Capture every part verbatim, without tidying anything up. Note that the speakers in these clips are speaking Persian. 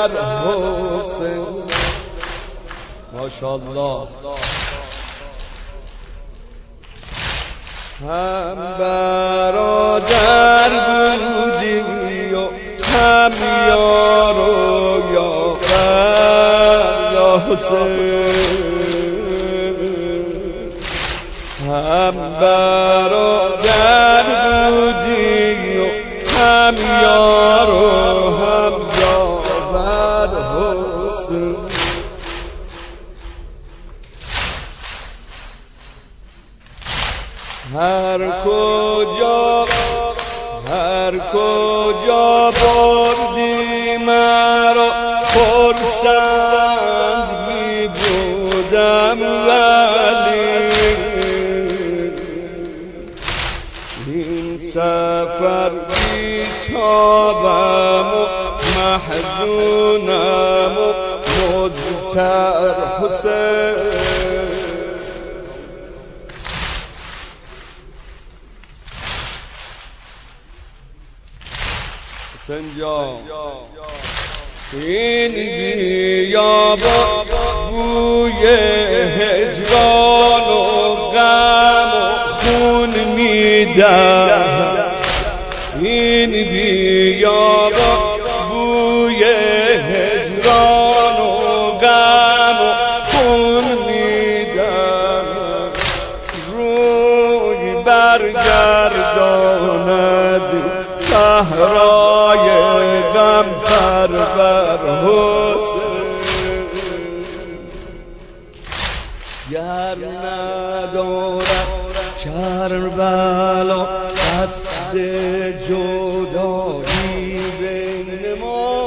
سر حسین ماشاءالله هم برادر بودی و هم یار و یاور یا حسین هم برادر بودی و هم یار و هم یاور حسین هر کجا هر کجا بردی مرا خرسند می بودم ولی این سفر بیتابم و محزونم و مضطر حسین سنجا این بیابان بوی هجران و غم و خون میدهد این بیابان بوی هجران و غم و خون میدهد روی برگرداند صحرای غم پرور حسین گر ندارد کربلا قصد جدایی بین ما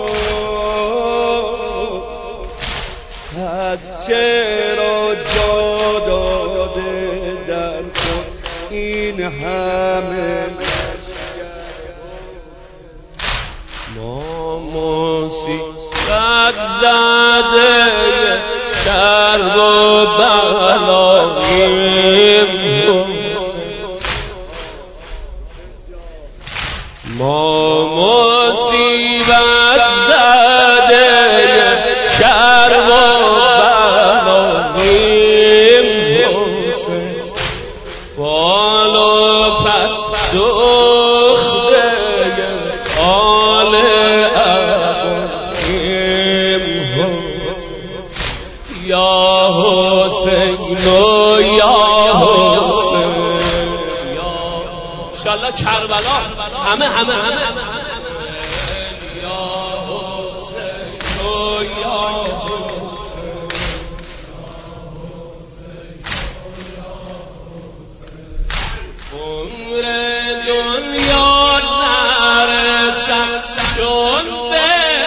از چرا جا داده در خود این همه ما مصیبت زده درد و بلاییم ما مصیبت زده درد و بلاییم بالا پر کربلا همه همه همه یا حسین و یا حسین عمر دنیا نرسد چون به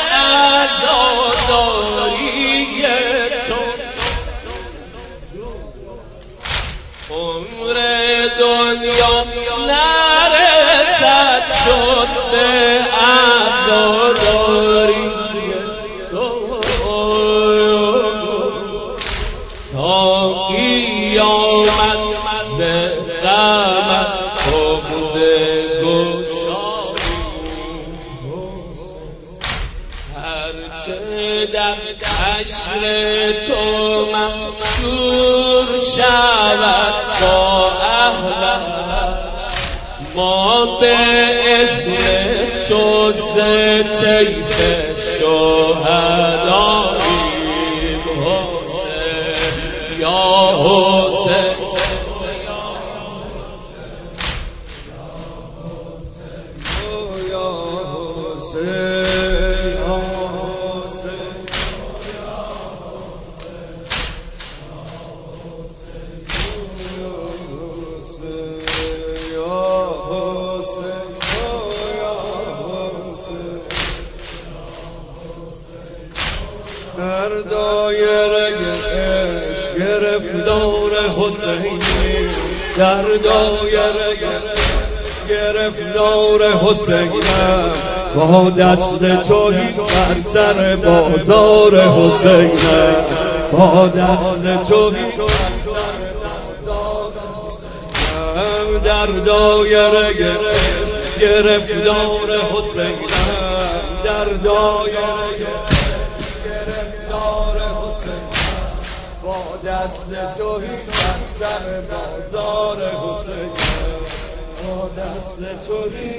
عزاداری تو عمر دنیا نرسد شد به عزاداری تو تا قیامت به غمت عقد گشایی هرچه در حشر تو مشهور شود با ما به اسم تو ز طیف شهداییم حسین یا حسین یا در دایره عشق گرفتار حسینی در دایره گرفتار حسینم با دست توی بر سر بازار حسینم با دست توی در دایره گرفتار حسینم در دایره گرفتار حسینم با دست تویی سر بازار حسینم با دست تویی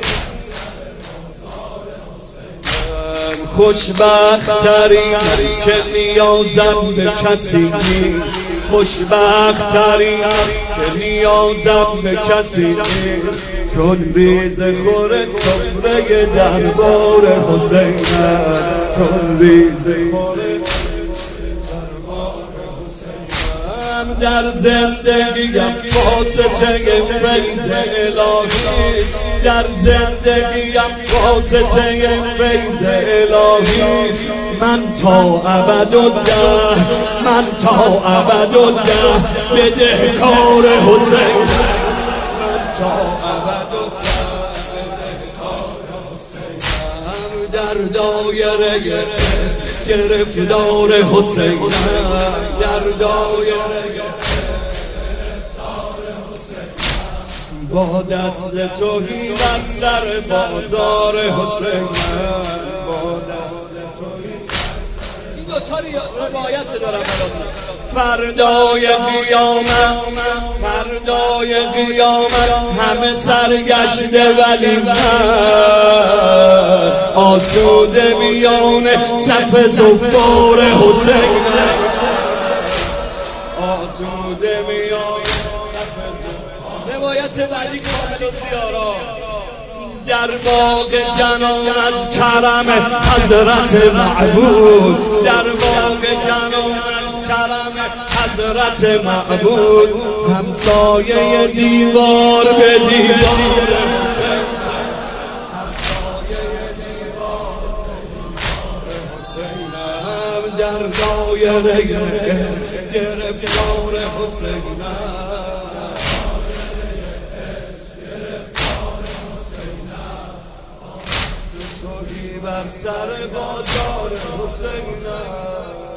خوشبخت ترین که نیازم به کسی نیست خوشبخت ترین که نیازم به کسی نیست چون ریز خور سفره دربار حسینم چون ریز خور دربار حسینم در زندگیم واسطه فیض الهی در زندگیم واسطه فیض الهی من تا ابدالله من تا ابدالله بدهکار حسین من تا ابدالله بدهکار حسین در دایره گرفتار حسین در دایره با دست تویی من سر بازار حسین با دست تویی این دو تا روایت دارم فردای قیامت فردای قیامت همه سرگشته ولی من آسوده میان صف زفار حسین آسوده میان روایت بعدی کامل و زیارا در باغ جنانت کرم حضرت معبود در باغ جنانت کرم حضرت معبود همسایه دیوار به دیوار در دایره گرفتار حسینم بر سر بازار حسینم